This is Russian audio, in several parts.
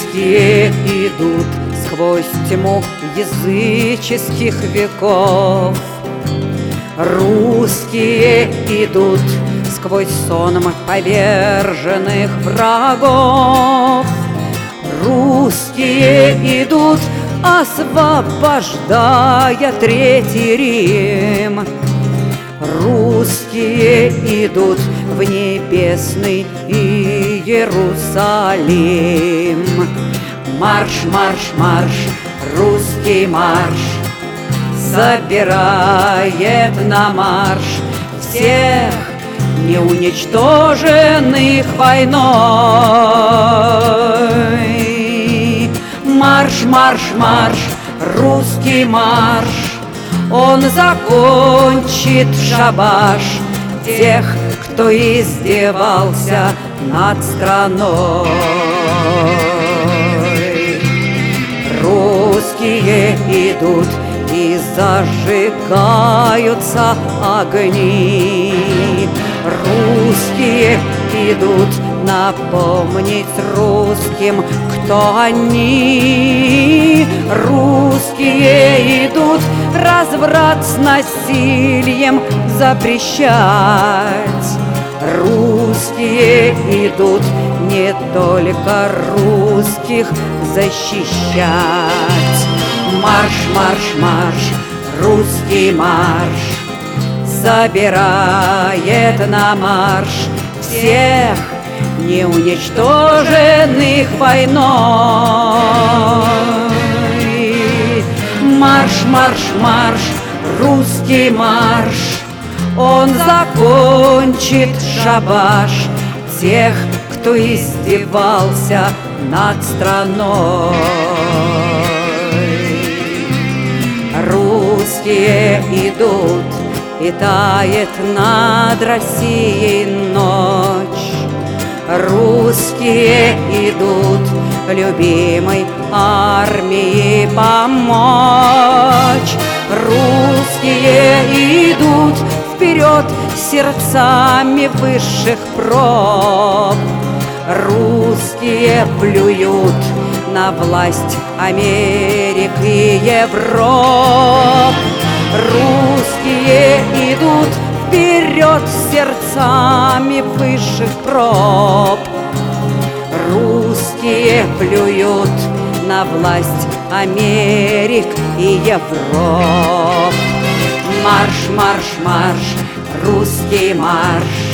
Русские идут сквозь тьму языческих веков. Русские идут сквозь сон поверженных врагов. Русские идут, освобождая Третий Рим. Русские идут в небесный Иерусалим. Марш, марш, марш, русский марш собирает на марш всех неуничтоженных войной. Марш, марш, марш, русский марш, он закончит шабаш тех, кто издевался над страной. Русские идут и зажигаются огни. Русские идут напомнить русским, кто они. Русские идут разврат с насилием запрещать. Русские идут не только русских защищать. Марш, марш, марш, русский марш собирает на марш всех неуничтоженных войной. Марш, марш, марш, русский марш, он закончит шабаш тех, кто издевался над страной. Русские идут, и тает над Россией ночь. Русские идут любимой армии помочь. Русские идут вперед сердцами высших проб. Русские плюют на власть Америк и Европ. Русские идут вперед сердцами высших проб. Русские плюют на власть Америк и Европ. Марш, марш, марш, русский марш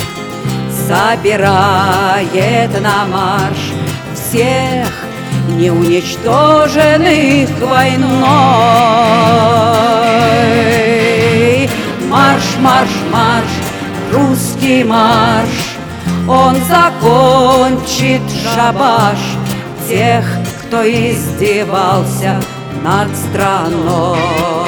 собирает на марш всех неуничтоженных войной. Марш, марш, марш, русский марш, он закончит шабаш тех, кто издевался над страной.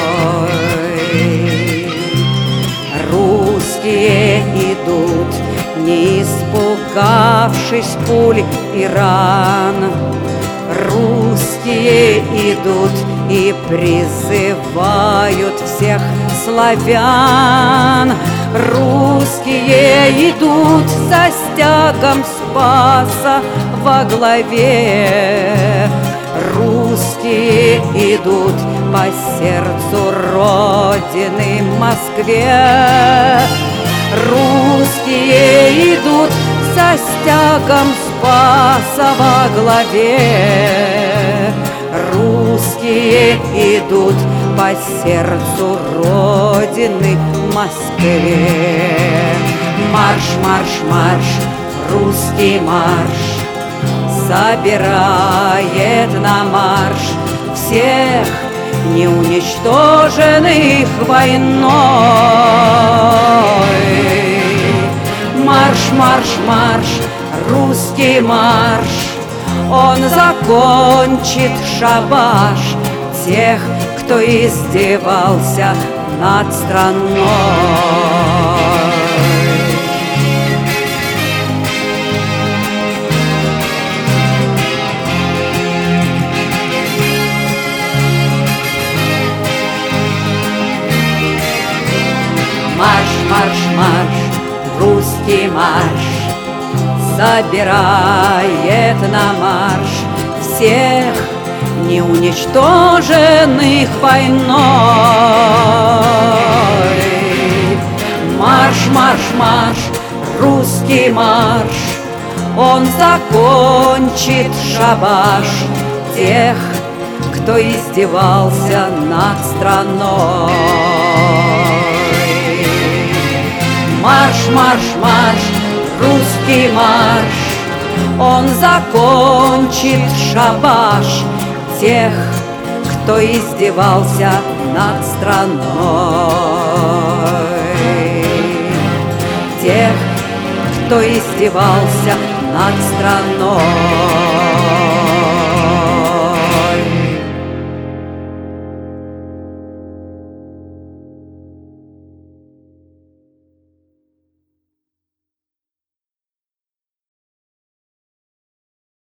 Русские идут, не испугавшись пуль и ран. Русские идут и призывают всех славян. Русские идут со стягом Спаса во главе. Русские идут по сердцу Родины Москве. Русские идут со стягом Спаса во главе. Русские идут по сердцу Родины Москве. Марш, марш, марш, русский марш собирает на марш всех неуничтоженных войной. Марш, марш, марш, русский марш, он закончит шабаш тех, кто издевался над страной. Марш, марш, марш, русский марш собирает на марш всех неуничтоженных войной. Марш, марш, марш, русский марш, он закончит шабаш тех, кто издевался над страной. Марш, марш, марш, русский марш, он закончит шабаш тех, кто издевался над страной. Тех, кто издевался над страной.